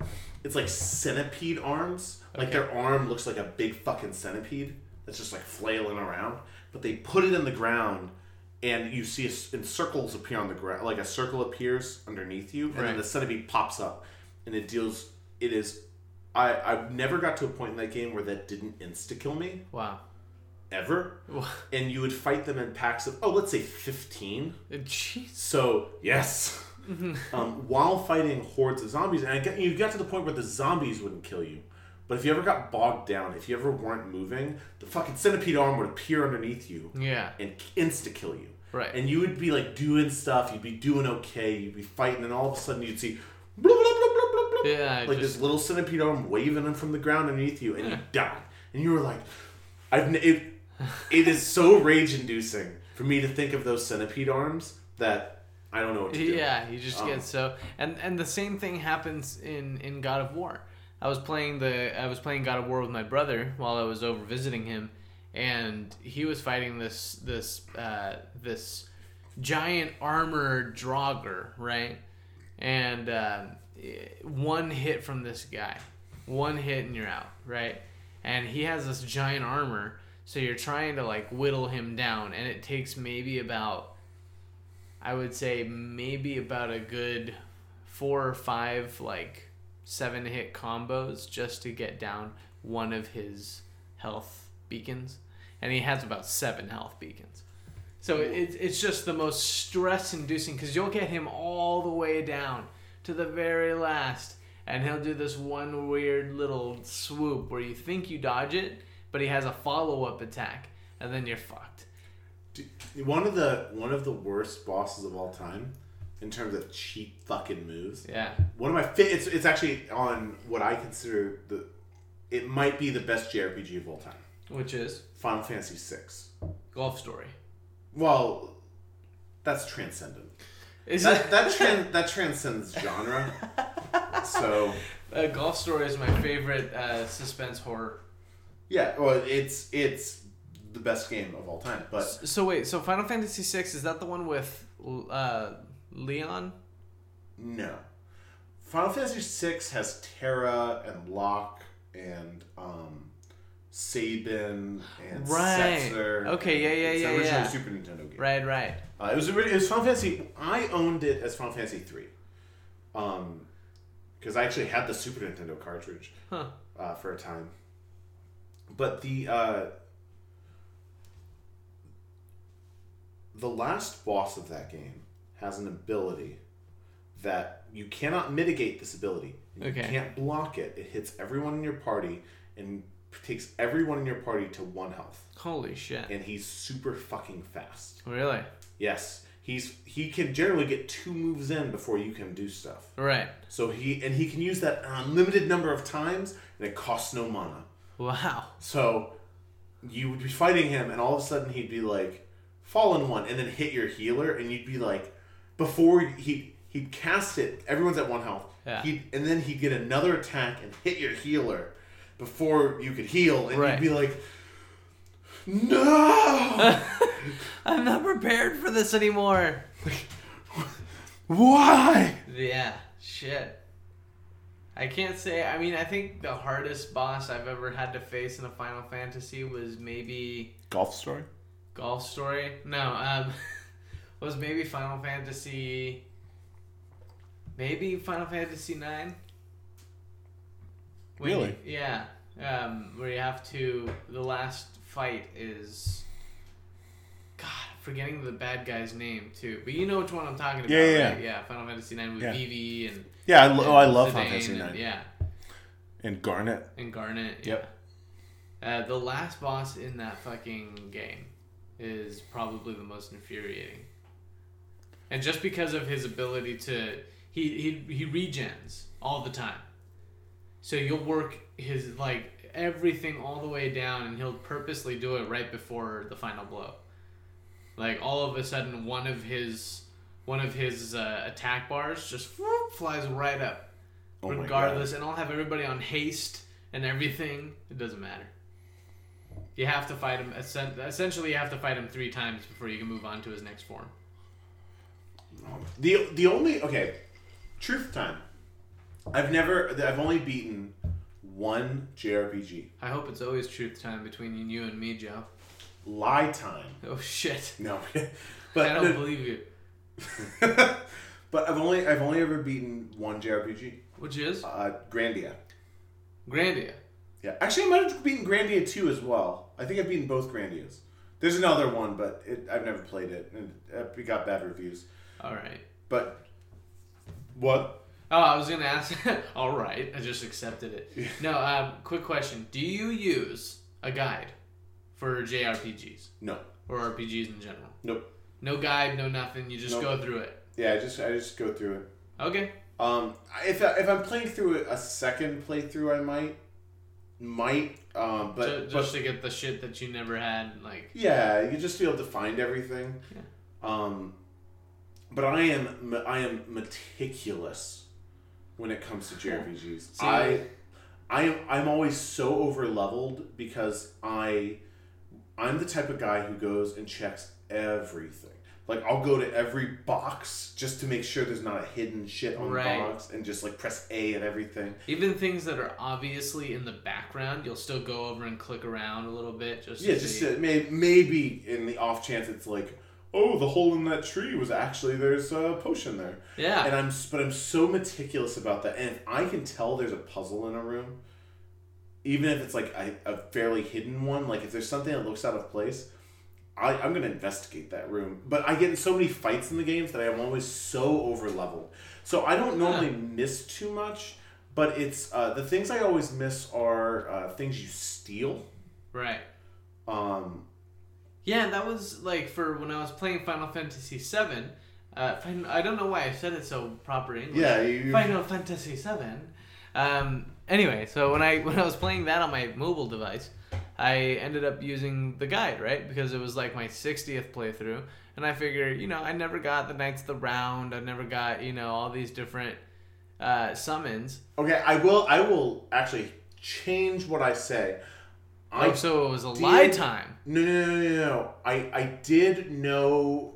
it's like centipede arms. Like Okay. their arm looks like a big fucking centipede that's just like flailing around. But they put it in the ground, and you see a, and circles appear on the ground. Like a circle appears underneath you, and Right. then the centipede pops up, and it deals. It is. I I've never got to a point in that game where that didn't insta kill me Wow. ever. And you would fight them in packs of oh, let's say fifteen. Jeez. So yes, um, while fighting hordes of zombies, and I get, you got to the point where the zombies wouldn't kill you, but if you ever got bogged down, if you ever weren't moving, the fucking centipede arm would appear underneath you Yeah. and insta kill you. Right. And you would be like doing stuff, you'd be doing okay, you'd be fighting, and all of a sudden you'd see bloop, bloop, bloop, bloop, bloop, bloop, Yeah, like just- this little centipede arm waving in from the ground underneath you, and Yeah. you die. And you were like, I've n- it. It is so rage-inducing for me to think of those centipede arms that I don't know what to do. Yeah, you just Um, get so and and the same thing happens in in God of War. I was playing the I was playing God of War with my brother while I was over visiting him, and he was fighting this this uh, this giant armored Draugr, right? And um, one hit from this guy, one hit and you're out, right? And he has this giant armor, so you're trying to like whittle him down, and it takes maybe about, I would say maybe about a good four or five like seven hit combos just to get down one of his health beacons, and he has about seven health beacons. So it, it's just the most stress inducing because you'll get him all the way down to the very last, and he'll do this one weird little swoop where you think you dodge it, but he has a follow up attack, and then you're fucked. One of the one of the worst bosses of all time, in terms of cheap fucking moves. Yeah. One of my fa- it's it's actually on what I consider the, it might be the best J R P G of all time. Which is Final Fantasy six. Golf Story. Well, that's transcendent. Is That it? that tran- that transcends genre. So Uh, Golf Story is my favorite uh, suspense horror. yeah, well, it's it's the best game of all time. But So wait, so Final Fantasy six, is that the one with uh, Leon? no, Final Fantasy six has Terra and Locke and um, Sabin and Right. Setzer. Okay, yeah, yeah, It's yeah, originally yeah. a Super Nintendo game. Right, right. Uh, it was ori- it was Final Fantasy. I owned it as Final Fantasy three, um, because I actually had the Super Nintendo cartridge Huh. uh, for a time. But the uh, the last boss of that game has an ability that you cannot mitigate. This ability, you Okay. can't block it. It hits everyone in your party and takes everyone in your party to one health, Holy shit. and he's super fucking fast. Really? Yes, he's he can generally get two moves in before you can do stuff. Right. So he and he can use that an unlimited number of times, and it costs no mana. Wow. So you would be fighting him, and all of a sudden he'd be like, "Fallen one," and then hit your healer, and you'd be like, before he he'd cast it, everyone's at one health. Yeah. He'd, and then he'd get another attack and hit your healer before you could heal, and Right. you'd be like, "No." I'm not prepared for this anymore. Why? Yeah. Shit. I can't say. I mean, I think the hardest boss I've ever had to face in a Final Fantasy was maybe Golf Story? Golf Story. No, um, was maybe Final Fantasy. Maybe Final Fantasy nine. When Really? you- yeah. Um, where you have to. The last fight is. God, I'm forgetting the bad guy's name too. But you know which one I'm talking about, Yeah, yeah, right? Yeah, Final Fantasy nine with Yeah. Vivi and. Yeah, I, lo- oh, I love Zidane Final Fantasy and- nine. Yeah. And Garnet. And Garnet. Yep. Yeah. Uh, the last boss in that fucking game is probably the most infuriating. And just because of his ability to, he he he regens all the time. So you'll work his like everything all the way down, and he'll purposely do it right before the final blow. Like all of a sudden, one of his one of his uh, attack bars just whoop, flies right up. Oh my Regardless, and I'll have everybody on haste and everything. It doesn't matter. You have to fight him. essen- Essentially, you have to fight him three times before you can move on to his next form. The the only okay, truth time. I've never. I've only beaten one J R P G. I hope it's always truth time between you and me, Joe. Lie time. Oh shit. No, but I don't believe you. But I've only I've only ever beaten one J R P G. Which is? Uh, Grandia. Grandia. Yeah, actually, I might have beaten Grandia two as well. I think I've beaten both Grandias. There's another one, but it, I've never played it, and it got bad reviews. All right. But what? Oh, I was gonna ask. All right, I just accepted it. No, um, quick question: do you use a guide for J R P Gs? No. Or R P Gs in general? Nope. No guide, no nothing. You just Nope. go through it. Yeah, I just I just go through it. Okay. Um, if I, if I'm playing through it a second playthrough, I might might um, but just, just but, to get the shit that you never had, like. yeah, you just be able to find everything. Yeah. Um, but I am I am meticulous when it comes to J R P Gs. See, I I am I'm always so over leveled because I I'm the type of guy who goes and checks everything. Like, I'll go to every box just to make sure there's not a hidden shit on Right. the box and just, like, press A at everything. Even things that are obviously in the background, you'll still go over and click around a little bit. Just Yeah, to just see. to, may, maybe in the off chance it's like, oh, the hole in that tree was actually, there's a potion there. Yeah. And I'm, but I'm so meticulous about that. And if I can tell there's a puzzle in a room, even if it's, like, a, a fairly hidden one, like, if there's something that looks out of place, I, I'm going to investigate that room. But I get in so many fights in the games that I'm always so over leveled. So I don't normally Yeah. miss too much, but it's uh, the things I always miss are uh, things you steal. Right. Um, Yeah, that was like for when I was playing Final Fantasy seven. Uh, fin- I don't know why I said it so proper English. yeah, you, Final Fantasy seven. Um, anyway, so when I when I was playing that on my mobile device, I ended up using the guide, right? Because it was like my sixtieth playthrough, and I figured, you know, I never got the Knights of the Round, I never got, you know, all these different uh, summons. Okay, I will. I will actually change what I say. I Oh, so it was a did- lie time. No, no, no, no, no. I I did know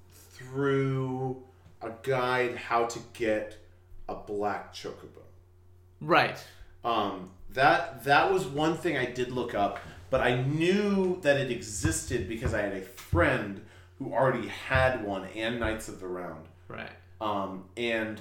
through a guide how to get a black chocobo. Right. Um, that that was one thing I did look up, but I knew that it existed because I had a friend who already had one and Knights of the Round. Right. Um, and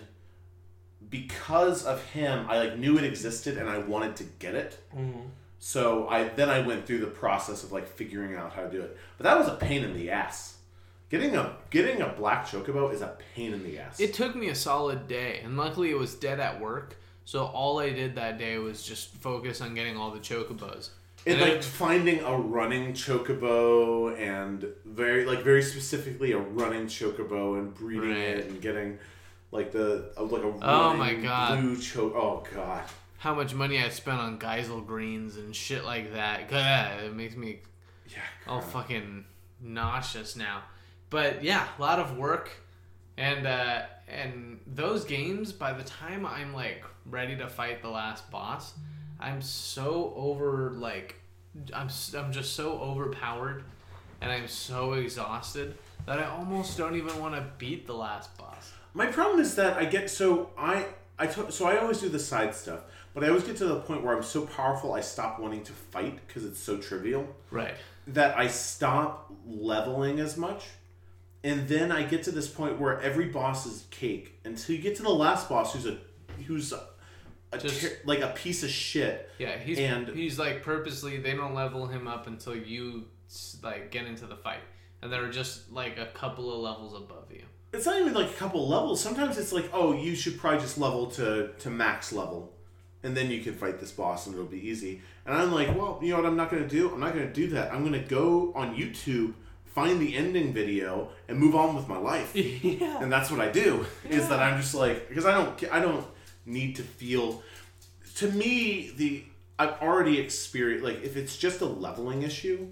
because of him, I like knew it existed and I wanted to get it. Mm-hmm. So I then I went through the process of like figuring out how to do it. But that was a pain in the ass. Getting a getting a black chocobo is a pain in the ass. It took me a solid day, and luckily it was dead at work, so all I did that day was just focus on getting all the chocobos. It And like it- finding a running chocobo and very like very specifically a running chocobo and breeding Right. it and getting like the uh, like a Oh running my God. blue choco. Oh god. how much money I spent on Geisel greens and shit like that. God, it makes me Yeah. all crap. fucking nauseous now. But yeah, a lot of work, and uh, and those games. By the time I'm like ready to fight the last boss, I'm so over like, I'm s- I'm just so overpowered, and I'm so exhausted that I almost don't even want to beat the last boss. My problem is that I get so I I to, so I always do the side stuff, but I always get to the point where I'm so powerful I stop wanting to fight because it's so trivial Right. that I stop leveling as much. And then I get to this point where every boss is cake until you get to the last boss who's a who's a, a Just- ter- like a piece of shit. Yeah, he's And- he's like purposely they don't level him up until you s- like get into the fight, and they're just like a couple of levels above you. It's not even like a couple levels. Sometimes it's like, oh, you should probably just level to, to max level. And then you can fight this boss and it'll be easy. And I'm like, well, you know what I'm not going to do? I'm not going to do that. I'm going to go on YouTube, find the ending video, and move on with my life. Yeah. And that's what I do. Is that I'm just like, because I don't, I don't need to feel. To me, the I've already experienced, like, if it's just a leveling issue,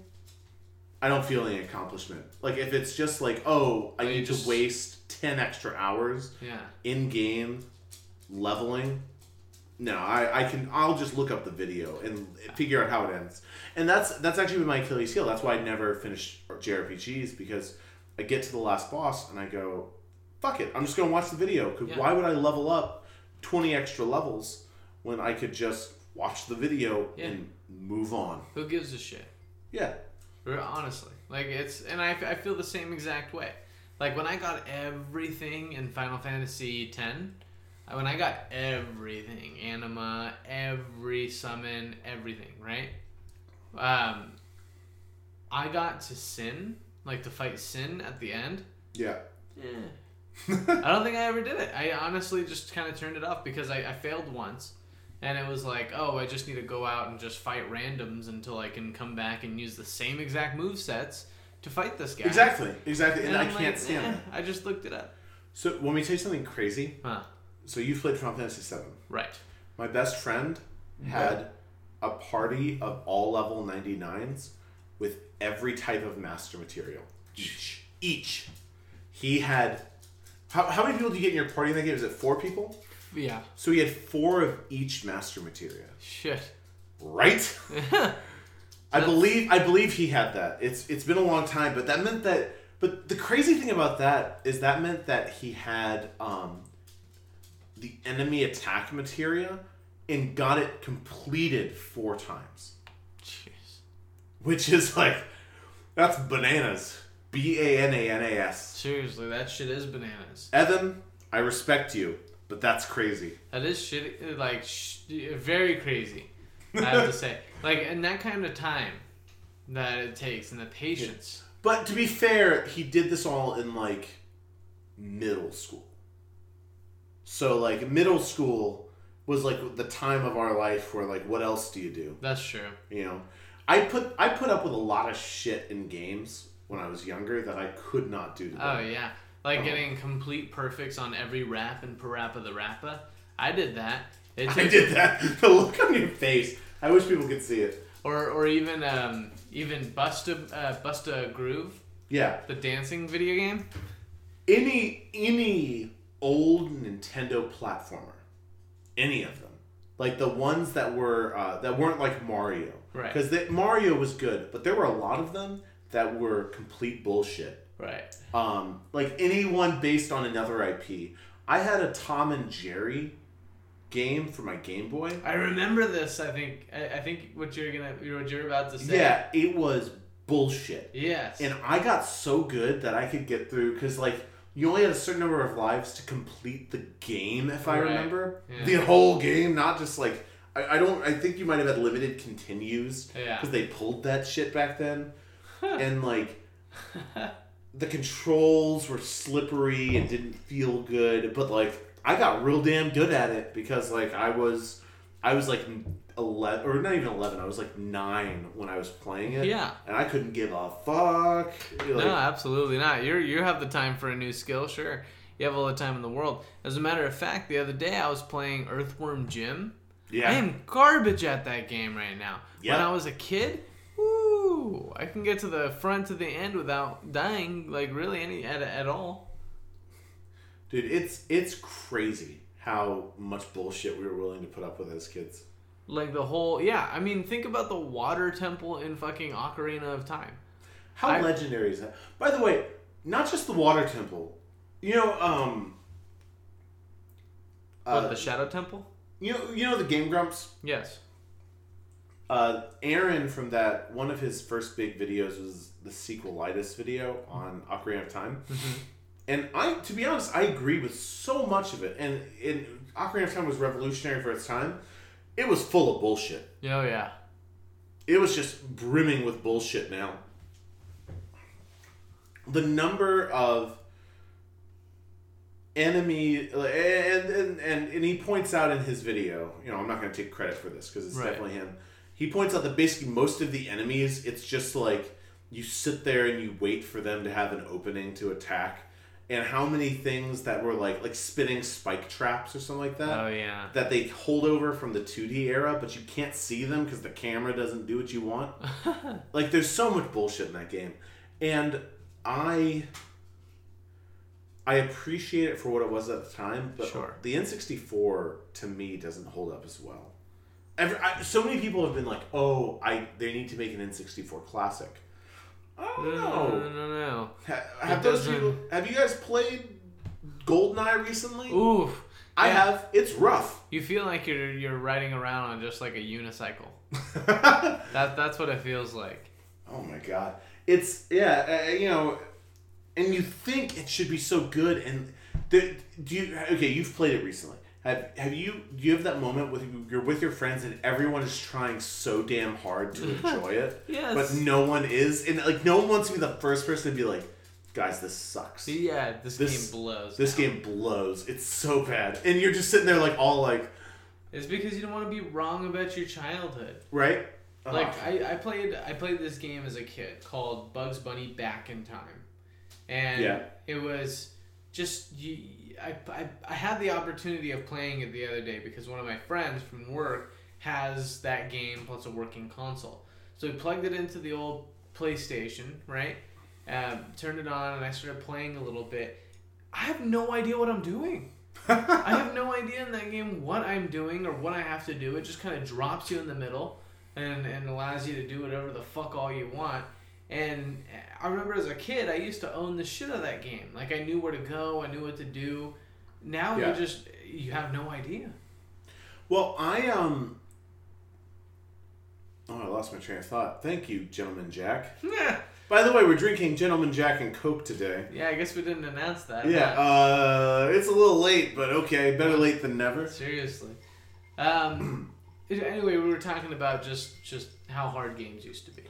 I don't feel any accomplishment. Like, if it's just like, oh, I Oh, you need just- to waste ten extra hours Yeah. in game leveling. No, I, I can I'll just look up the video and figure out how it ends. And that's that's actually been my Achilles heel. That's why I never finish J R P Gs, because I get to the last boss and I go, fuck it, I'm just gonna watch the video. Because Yeah. why would I level up twenty extra levels when I could just watch the video Yeah. and move on. Who gives a shit? Yeah. Honestly, like it's, and I, I feel the same exact way. Like when I got everything in Final Fantasy X, when I got everything, anima, every summon, everything, right? Um, I got to Sin, like to fight Sin at the end. Yeah. Eh. I don't think I ever did it. I honestly just kind of turned it off because I, I failed once. And it was like, oh, I just need to go out and just fight randoms until I can come back and use the same exact movesets to fight this guy. Exactly. Exactly. And, And I I'm can't like, stand eh, it. I just looked it up. So, let me tell you something crazy. Huh. So, you've played Final Fantasy seven. Right. My best friend had a party of all level ninety-nines with every type of master material. Each. Each. He had... How, how many people do you get in your party in that game? Is it four people? Yeah. So he had four of each master materia. Shit. Right? I believe I believe he had that. It's it's been a long time, but that meant that but the crazy thing about that is that meant that he had um the enemy attack materia and got it completed four times. Jeez. Which is like that's bananas. B A N A N A S. Seriously, that shit is bananas. Evan, I respect you, but that's crazy. That is shit, like, sh- very crazy, I have to say. Like, in that kind of time that it takes and the patience. But to be fair, he did this all in, like, middle school. So, like, middle school was, like, the time of our life where, like, what else do you do? That's true. You know? I put I put up with a lot of shit in games when I was younger that I could not do today. Oh, yeah. Like, Oh. getting complete perfects on every rap and Parappa the Rappa. I did that. It I took- did that. The look on your face. I wish people could see it. Or, or even, um, even Busta, uh, Busta Groove, Yeah. the dancing video game. Any any old Nintendo platformer, any of them, like the ones that were uh, that weren't like Mario, Right. Because Mario was good, but there were a lot of them that were complete bullshit. Right. Um, like anyone based on another I P. I had a Tom and Jerry game for my Game Boy. I remember this, I think. I, I think what you're gonna, what you're about to say. Yeah, it was bullshit. Yes. And I got so good that I could get through, because, like, you only had a certain number of lives to complete the game, if I Right. remember. Yeah. The whole game, not just, like, I, I don't, I think you might have had limited continues, Yeah. because they pulled that shit back then. And, like, the controls were slippery and didn't feel good, but, like, I got real damn good at it, because, like, I was, I was, like, eleven, or not even eleven, I was, like, nine when I was playing it. Yeah. And I couldn't give a fuck. Like, No, absolutely not. You're you have the time for a new skill, sure. You have all the time in the world. As a matter of fact, the other day I was playing Earthworm Jim. Yeah. I am garbage at that game right now. Yeah. When I was a kid, woo, I can get to the front to the end without dying, like really any at at all. Dude, it's it's crazy how much bullshit we were willing to put up with as kids. Like the whole, yeah. I mean, think about the water temple in fucking Ocarina of Time. How I- legendary is that? By the way, not just the water temple. You know, um What, uh, the Shadow Temple? you know you know the Game Grumps? Yes. Uh Aaron from that one of his first big videos was the sequelitis video on Ocarina of Time. And I, to be honest, I agree with so much of it. And in Ocarina of Time was revolutionary for its time. It was full of bullshit. Oh, yeah. It was just brimming with bullshit now. The number of enemy, and and, and and he points out in his video, you know, I'm not going to take credit for this because it's Right. definitely him. He points out that basically most of the enemies, it's just like you sit there and you wait for them to have an opening to attack. And how many things that were like like spinning spike traps or something like that. Oh, yeah. That they hold over from the two D era, but you can't see them because the camera doesn't do what you want. Like, there's so much bullshit in that game. And I I appreciate it for what it was at the time, but Sure. the N sixty-four, to me, doesn't hold up as well. Every, I, so many people have been like, oh, I they need to make an N sixty-four classic. I don't No, know. no, no, no. Ha, have It those doesn't- people, have you guys played GoldenEye recently? Oof. I Yeah. have. It's rough. You feel like you're you're riding around on just like a unicycle. that that's what it feels like. Oh my god. It's yeah, uh, you know, and you think it should be so good, and the, do you okay? You've played it recently. Have have you? Do you have that moment with you're with your friends and everyone is trying so damn hard to enjoy it, Yes. but no one is, and like no one wants to be the first person to be like, guys, this sucks. Yeah, this, This- game blows. This game blows. It's so bad, and you're just sitting there like all like, It's because you don't want to be wrong about your childhood. right? Like Ugh. I, I played I played this game as a kid called Bugs Bunny Back in Time, and Yeah. it was just you. I, I I had the opportunity of playing it the other day because one of my friends from work has that game plus a working console. So we plugged it into the old PlayStation, right? Um, turned it on and I started playing a little bit. I have no idea what I'm doing. I have no idea in that game what I'm doing or what I have to do. It just kind of drops you in the middle and, and allows you to do whatever the fuck all you want. And I remember as a kid, I used to own the shit out of that game. Like, I knew where to go, I knew what to do. Now Yeah. you just, you have no idea. Well, I um. Oh, I lost my train of thought. Thank you, Gentleman Jack. Yeah, By the way, we're drinking Gentleman Jack and Coke today. yeah. I guess we didn't announce that. Yeah, but uh, it's a little late, but okay, better late than never. seriously. Um, anyway, we were talking about just, just how hard games used to be.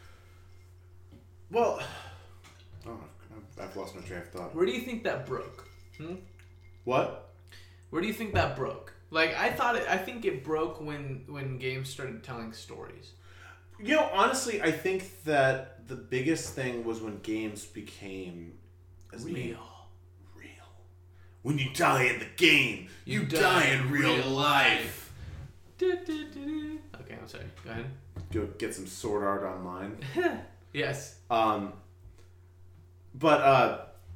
Well, oh, I've lost my train of thought. Where do you think that broke? Hmm? What? Where do you think that broke? Like, I thought it, I think it broke when when games started telling stories. You know, honestly, I think that the biggest thing was when games became as Real. main- real. When you die in the game, you, die, in real, life. Du- du- du- du. Okay, I'm sorry. Go ahead. Go get some sword art online. Yes. Um, but uh,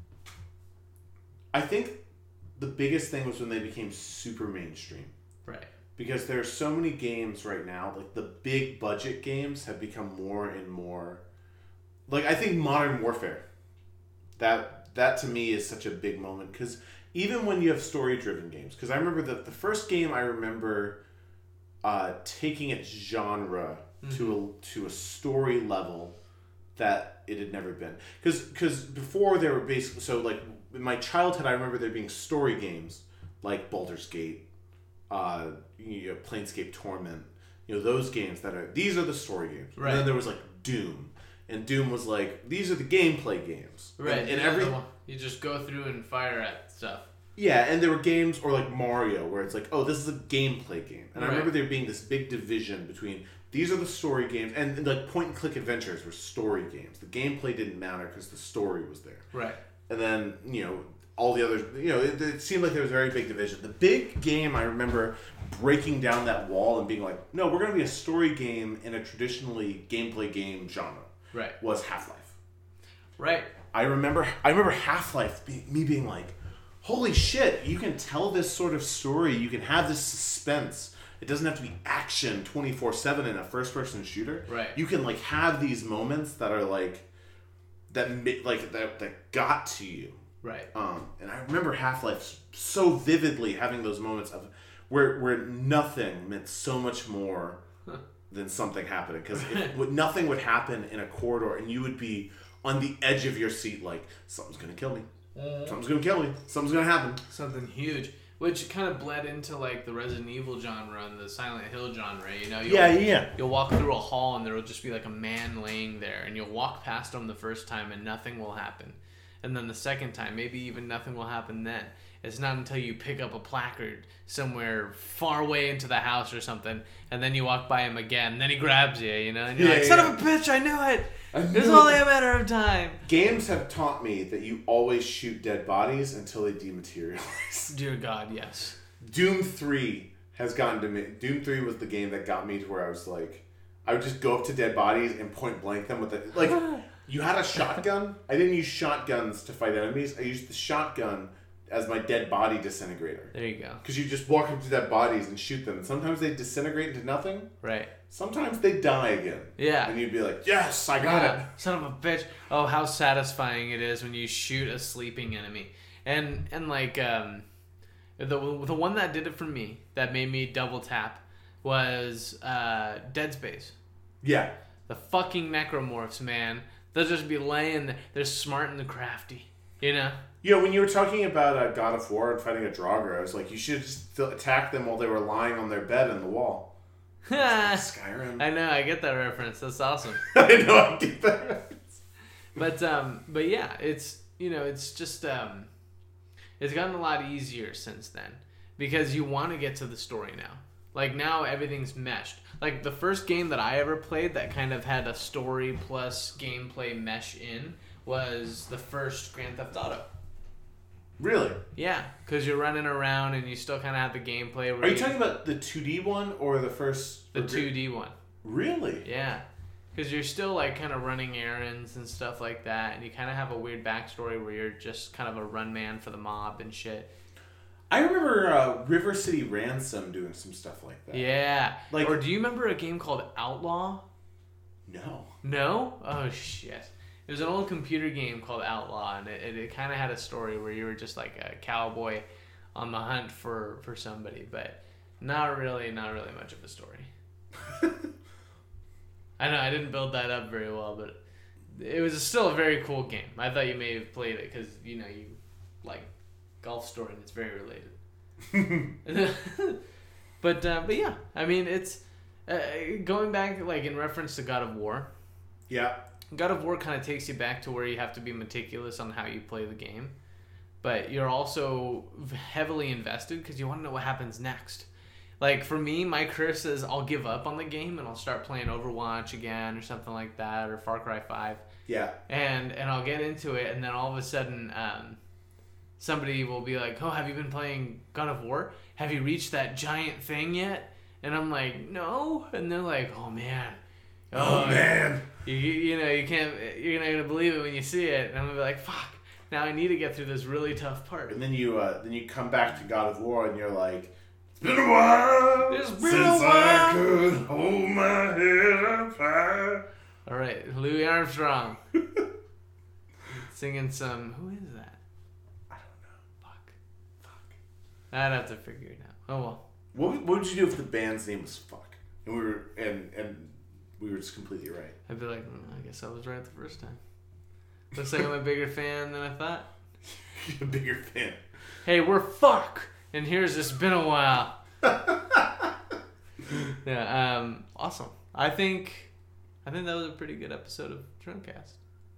I think the biggest thing was when they became super mainstream. Right. Because there are so many games right now, like the big budget games have become more and more. Like, I think Modern Warfare, that that to me is such a big moment. Because even when you have story-driven games, because I remember that the first game I remember uh, taking its genre Mm-hmm. to a, to a story level that it had never been. Because because before there were basically, so like in my childhood I remember there being story games like Baldur's Gate, uh, you know, Planescape Torment, you know, those games that are, these are the story games. Right. And then there was like Doom. And Doom was like, these are the gameplay games. Right. And, and the every other one, you just go through and fire at stuff. yeah, and there were games, or like Mario, where it's like, oh, this is a gameplay game. And I Right. remember there being this big division between these are the story games, and, and like point and click adventures were story games. The gameplay didn't matter because the story was there. Right. And then, you know, all the others, you know, it, it seemed like there was a very big division. The big game, I remember breaking down that wall and being like, no, we're going to be a story game in a traditionally gameplay game genre, Right. was Half-Life. Right. I remember I remember Half-Life, be, me being like, holy shit, you can tell this sort of story, you can have this suspense. It doesn't have to be action twenty-four seven in a first-person shooter. Right. You can like have these moments that are like that mi- like that that got to you. Right. Um, and I remember Half-Life so vividly having those moments of where where nothing meant so much more than something happening, because nothing would happen in a corridor and you would be on the edge of your seat like, something's gonna kill me. Something's gonna kill me. Something's gonna happen. Something huge, which kind of bled into like the Resident Evil genre and the Silent Hill genre. You know, you'll, Yeah, yeah. You'll walk through a hall and there will just be like a man laying there, and you'll walk past him the first time and nothing will happen, and then the second time, maybe even nothing will happen then. It's not until you pick up a placard somewhere far away into the house or something, and then you walk by him again, and then he grabs you, you know, and you're Yeah, like, yeah, son yeah. of a bitch, I knew it! I It's knew only it. a matter of time. Games have taught me that you always shoot dead bodies until they dematerialize. Dear God, yes. Doom three has gotten to me. Doom three was the game that got me to where I was like, I would just go up to dead bodies and point blank them with the, like, you had a shotgun. I didn't use shotguns to fight enemies. I used the shotgun as my dead body disintegrator. There you go. Because you just walk up to dead bodies and shoot them. And sometimes they disintegrate into nothing. Right. Sometimes they die again. Yeah. And you'd be like, yes, I got God, it. son of a bitch. Oh, how satisfying it is when you shoot a sleeping enemy. And and like um the the one that did it for me, that made me double tap, was uh, Dead Space. Yeah. The fucking necromorphs, man. They'll just be laying there. They're smart and they're crafty, you know? You know, when you were talking about uh, God of War and fighting a Draugr, I was like, you should just attack them while they were lying on their bed in the wall. Skyrim. I know, I get that reference. That's awesome. I know, I get that reference. But, um, but yeah, it's, you know, it's just, um, it's gotten a lot easier since then. Because you want to get to the story now. Like, now everything's meshed. Like, the first game that I ever played that kind of had a story plus gameplay mesh in was the first Grand Theft Auto. Really? Yeah, because you're running around and you still kind of have the gameplay. Where Are you, you talking about the two D one or the first? The two D one. Really? Yeah. Because you're still, like, kind of running errands and stuff like that, and you kind of have a weird backstory where you're just kind of a run man for the mob and shit. I remember uh, River City Ransom doing some stuff like that. Yeah. Like, or do you remember a game called Outlaw? No. No? Oh, shit. It was an old computer game called Outlaw, and it, it, it kind of had a story where you were just like a cowboy on the hunt for, for somebody, but not really, not really much of a story. I know, I didn't build that up very well, but it was still a very cool game. I thought you may have played it because, you know, you like Golf Story and it's very related. but, uh, but yeah, I mean, it's uh, going back, like, in reference to God of War. Yeah. God of War kind of takes you back to where you have to be meticulous on how you play the game, but you're also heavily invested because you want to know what happens next. Like, for me, my curse is I'll give up on the game and I'll start playing Overwatch again or something like that, or Far Cry five. Yeah. And and I'll get into it, and then all of a sudden um, somebody will be like, oh, have you been playing God of War? Have you reached that giant thing yet? And I'm like, no. And they're like, oh, man. Oh, oh man. You, you know, you can't, you're not going to believe it when you see it. And I'm going to be like, fuck, now I need to get through this really tough part. And then you uh, then you come back to God of War and you're like, it's been a while it's been since a while. I could hold my head up high. All right, Louis Armstrong. Singing some, who is that? I don't know. Fuck. Fuck. I'd have to figure it out. Oh, well. What, what would you do if the band's name was Fuck? And we were, and, and we were just completely right. I'd be like, mm, I guess I was right the first time. Looks like I'm a bigger fan than I thought. You're a bigger fan. Hey, we're Fuck, and here's It's Been a While. Yeah, um, awesome. I think, I think that was a pretty good episode of Drunkcast.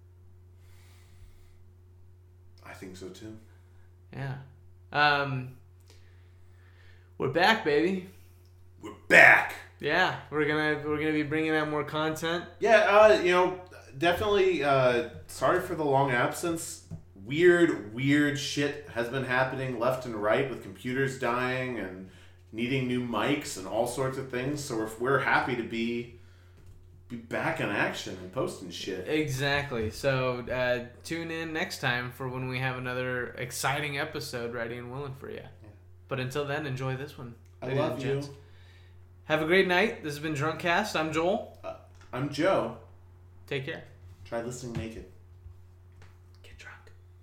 I think so too. Yeah. Um, we're back, baby. We're back. Yeah, we're gonna we're gonna be bringing out more content. Yeah, uh, you know, definitely. Uh, sorry for the long absence. Weird, weird shit has been happening left and right with computers dying and needing new mics and all sorts of things. So we're we're happy to be be back in action and posting shit. Exactly. So uh, tune in next time for when we have another exciting episode ready and willing for you. Yeah. But until then, enjoy this one. I love you. Gents. Have a great night. This has been Drunkcast. I'm Joel. Uh, I'm Joe. Take care. Try listening naked. Get drunk.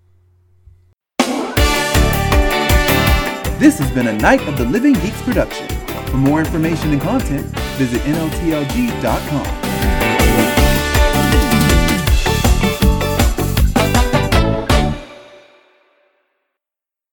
This has been a Night of the Living Geeks production. For more information and content, visit N O T L G dot com.